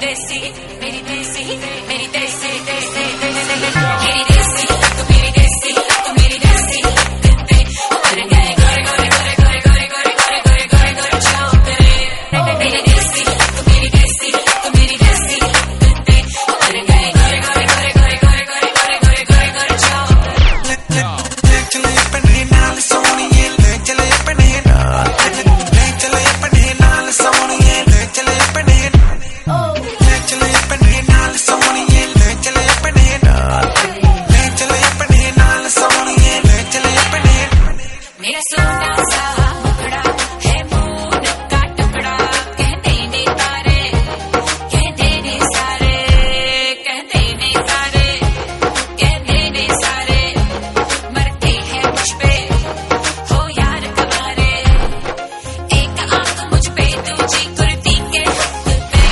देसी मेरी देसी मेरी देसी देसी मेरी देसी तू मेरी देसी तू मेरी देसी गोरे गोरे गोरे गोरे गोरे गोरे गोरे गोरे गोरे गोरे जाओ तेरे मेरी देसी तू मेरी देसी तू मेरी देसी गोरे गोरे गोरे गोरे गोरे गोरे गोरे गोरे गोरे गोरे जाओ ले चले अपने नाल सोनिए ले चले अपने नाल ले चले अपने नाल सोनिए ले चले अपने ले चले अपने नाल सोनिए ले चले अपने नाल ले चले अपने नाल सोनिए ले चले अपने मेरा सोना सा मुखड़ा है मून का टुकड़ा कहते ने तारे कहते ने सारे कहते ने सारे कहते ने सारे मरते हैं मुझ पे हो यार तुम्हारे एक आंख मुझ पे दूजी कुर्ती के हुक पे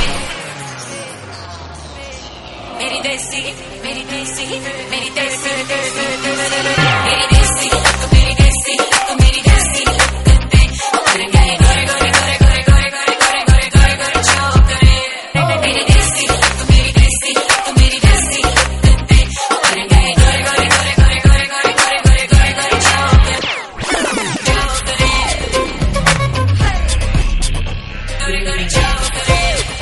मेरी देसी मेरी देसी मेरी देसी मेरी देसी तू मेरी देसी तू मेरी देसी गोरे गोरे गोरे गोरे गोरे गोरे गोरे गोरे गोरे गोरे जाओ तेरे मेरी देसी तू मेरी देसी तू मेरी देसी गोरे गोरे गोरे गोरे गोरे गोरे गोरे गोरे गोरे गोरे जाओ तेरे गोरे गोरे जाओ तेरे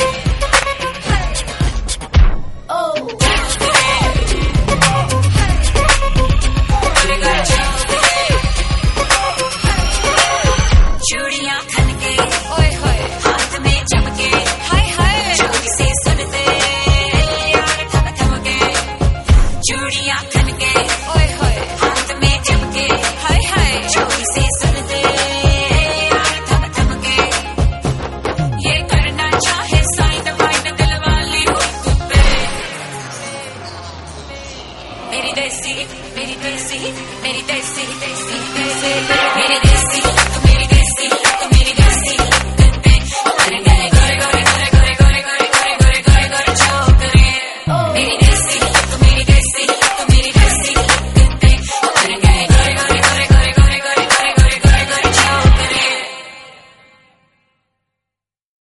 चूड़ियां खनके ओए होए हाथ में चमके हाय हाय चोरी से सुनते यार थम थम के चूड़ियां खनके ओए होए हाथ में चमके हाय हाय चोरी से सुनते यार थम थम के ये करना चाहे साइड वाइड दिल वाली हुक पे मेरी देसी मेरी देसी मेरी देसी देसी देसी